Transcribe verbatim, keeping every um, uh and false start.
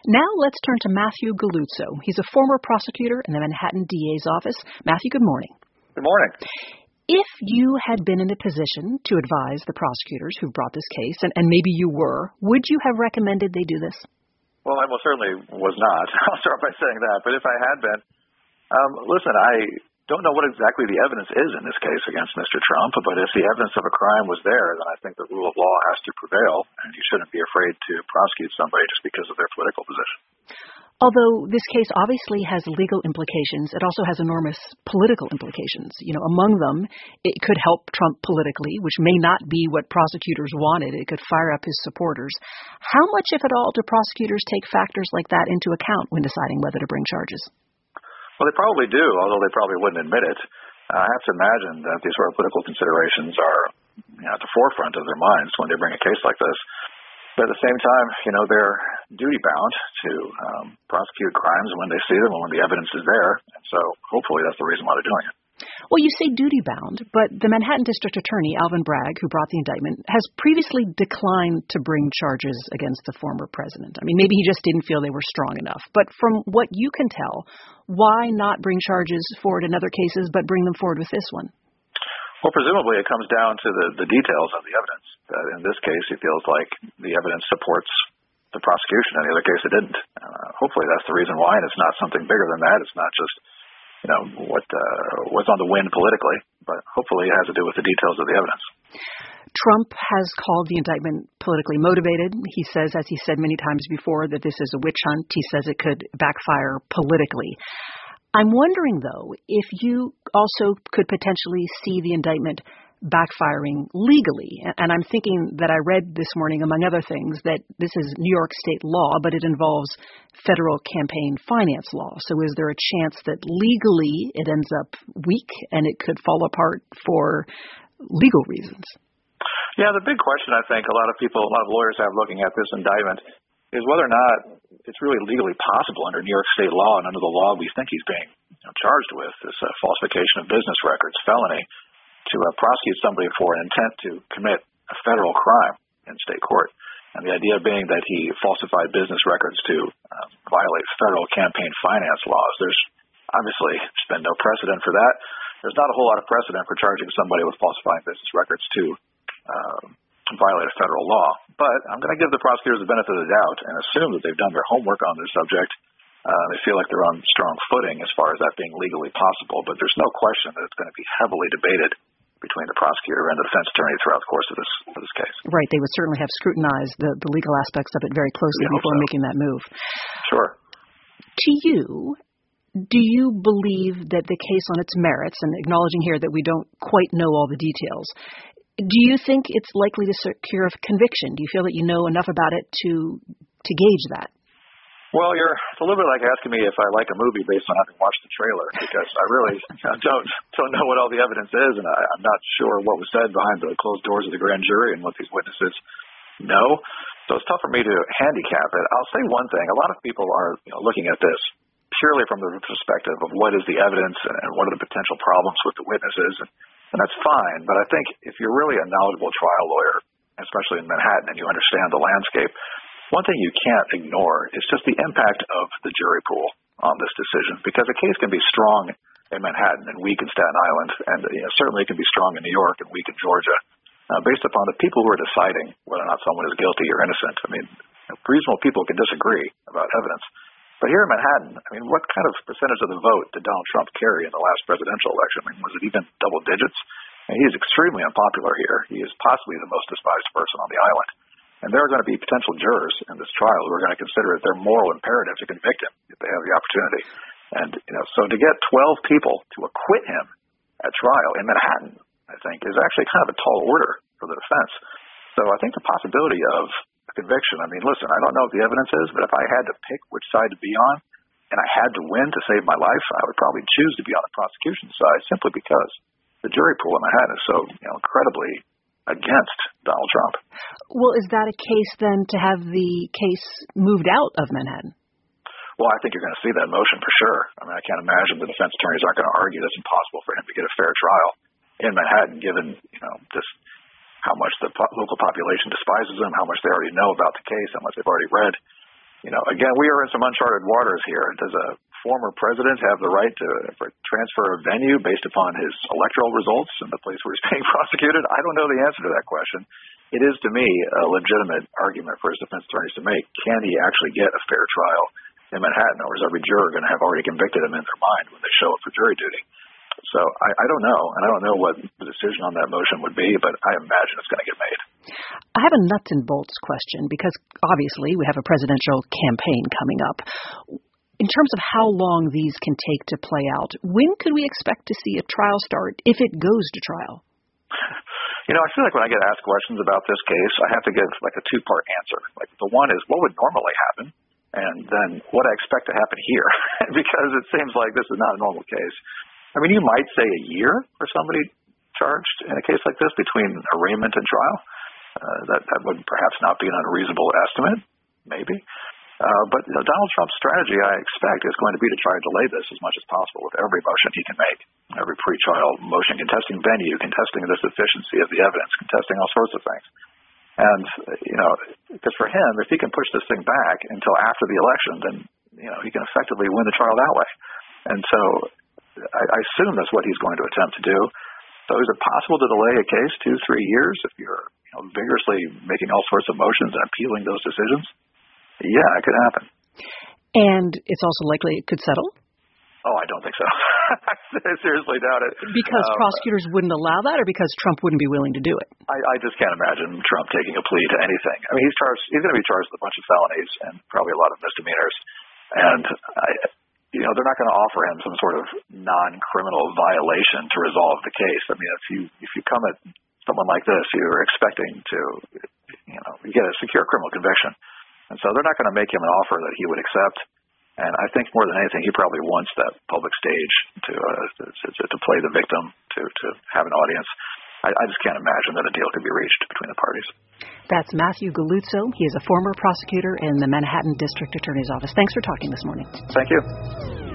Now let's turn to Matthew Galluzzo. He's a former prosecutor in the Manhattan D A's office. Matthew, good morning. Good morning. If you had been in a position to advise the prosecutors who brought this case, and, and maybe you were, would you have recommended they do this? Well, I most certainly was not. I'll start by saying that. But if I had been, um, listen, I don't know what exactly the evidence is in this case against Mister Trump, but if the evidence of a crime was there, then I think the rule of law has to prevail, and you shouldn't be afraid to prosecute somebody just because of their political position. Although this case obviously has legal implications, it also has enormous political implications. You know, among them, it could help Trump politically, which may not be what prosecutors wanted. It could fire up his supporters. How much, if at all, do prosecutors take factors like that into account when deciding whether to bring charges? Well, they probably do, although they probably wouldn't admit it. Uh, I have to imagine that these sort of political considerations are, you know, at the forefront of their minds when they bring a case like this. But at the same time, you know, they're duty-bound to um, prosecute crimes when they see them and when the evidence is there. And so hopefully that's the reason why they're doing it. Well, you say duty-bound, but the Manhattan District Attorney, Alvin Bragg, who brought the indictment, has previously declined to bring charges against the former president. I mean, maybe he just didn't feel they were strong enough. But from what you can tell, why not bring charges forward in other cases, but bring them forward with this one? Well, presumably it comes down to the, the details of the evidence. That in this case, he feels like the evidence supports the prosecution. In the other case, it didn't. Uh, hopefully that's the reason why, and it's not something bigger than that. It's not just, you know, what uh, what's on the wind politically, but hopefully it has to do with the details of the evidence. Trump has called the indictment politically motivated. He says, as he said many times before, that this is a witch hunt. He says it could backfire politically. I'm wondering, though, if you also could potentially see the indictment backfiring legally. And I'm thinking that I read this morning, among other things, that this is New York state law, but it involves federal campaign finance law. So is there a chance that legally it ends up weak and it could fall apart for legal reasons? Yeah, the big question I think a lot of people, a lot of lawyers have looking at this indictment is whether or not it's really legally possible under New York state law and under the law we think he's being, you know, charged with, this uh, falsification of business records, felony, to uh, prosecute somebody for an intent to commit a federal crime in state court. And the idea being that he falsified business records to uh, violate federal campaign finance laws. There's obviously been no precedent for that. There's not a whole lot of precedent for charging somebody with falsifying business records to uh, violate a federal law. But I'm going to give the prosecutors the benefit of the doubt and assume that they've done their homework on this subject. Uh, they feel like they're on strong footing as far as that being legally possible. But there's no question that it's going to be heavily debated between the prosecutor and the defense attorney throughout the course of this of this case. Right. They would certainly have scrutinized the, the legal aspects of it very closely before so. making that move. Sure. To you, do you believe that the case on its merits, and acknowledging here that we don't quite know all the details, do you think it's likely to secure a conviction? Do you feel that you know enough about it to to gauge that? Well, you're it's a little bit like asking me if I like a movie based on having watched the trailer, because I really don't don't know what all the evidence is, and I, I'm not sure what was said behind the closed doors of the grand jury and what these witnesses know. So it's tough for me to handicap it. I'll say one thing: a lot of people are, you know, looking at this purely from the perspective of what is the evidence and what are the potential problems with the witnesses. And, And that's fine, but I think if you're really a knowledgeable trial lawyer, especially in Manhattan, and you understand the landscape, one thing you can't ignore is just the impact of the jury pool on this decision, because a case can be strong in Manhattan and weak in Staten Island, and you know, certainly it can be strong in New York and weak in Georgia, uh, based upon the people who are deciding whether or not someone is guilty or innocent. I mean, you know, reasonable people can disagree about evidence. But here in Manhattan, I mean, what kind of percentage of the vote did Donald Trump carry in the last presidential election? I mean, was it even double digits? And he is extremely unpopular here. He is possibly the most despised person on the island. And there are going to be potential jurors in this trial who are going to consider it their moral imperative to convict him if they have the opportunity. And, you know, so to get twelve people to acquit him at trial in Manhattan, I think, is actually kind of a tall order for the defense. So I think the possibility of conviction. I mean, listen, I don't know what the evidence is, but if I had to pick which side to be on and I had to win to save my life, I would probably choose to be on the prosecution side simply because the jury pool in Manhattan is so, you know, incredibly against Donald Trump. Well, is that a case then to have the case moved out of Manhattan? Well, I think you're going to see that motion for sure. I mean, I can't imagine the defense attorneys aren't going to argue that it's impossible for him to get a fair trial in Manhattan, given, you know, just how much the po- local population despises him, how much they already know about the case, how much they've already read. you know, again, we are in some uncharted waters here. Does a former president have the right to transfer a venue based upon his electoral results in the place where he's being prosecuted? I don't know the answer to that question. It is, to me, a legitimate argument for his defense attorneys to make. Can he actually get a fair trial in Manhattan, or is every juror going to have already convicted him in their mind when they show up for jury duty? So I, I don't know, and I don't know what the decision on that motion would be, but I imagine it's going to get made. I have a nuts and bolts question, because obviously we have a presidential campaign coming up. In terms of how long these can take to play out, when could we expect to see a trial start, if it goes to trial? You know, I feel like when I get asked questions about this case, I have to give like a two-part answer. Like the one is, what would normally happen? And then what I expect to happen here, because it seems like this is not a normal case. I mean, you might say a year for somebody charged in a case like this between arraignment and trial. Uh, that, that would perhaps not be an unreasonable estimate, maybe. Uh, but you know, Donald Trump's strategy, I expect, is going to be to try to delay this as much as possible with every motion he can make, every pretrial motion, contesting venue, contesting the sufficiency of the evidence, contesting all sorts of things. And, you know, because for him, if he can push this thing back until after the election, then, you know, he can effectively win the trial that way. And so I, I assume that's what he's going to attempt to do. So is it possible to delay a case two, three years if you're you know, vigorously making all sorts of motions and appealing those decisions? Yeah, it could happen. And it's also likely it could settle? Oh, I don't think so. I seriously doubt it. Because um, prosecutors wouldn't allow that, or because Trump wouldn't be willing to do it? I, I just can't imagine Trump taking a plea to anything. I mean, he's charged. He's going to be charged with a bunch of felonies and probably a lot of misdemeanors. And I, you know, they're not going to offer him some sort of non-criminal violation to resolve the case. I mean, if you if you come at someone like this, you're expecting to, you know, get a secure criminal conviction. And so they're not going to make him an offer that he would accept. And I think more than anything, he probably wants that public stage to uh, to, to play the victim, to, to have an audience. I, I just can't imagine that a deal could be reached between the parties. That's Matthew Galluzzo. He is a former prosecutor in the Manhattan District Attorney's Office. Thanks for talking this morning. Thank you.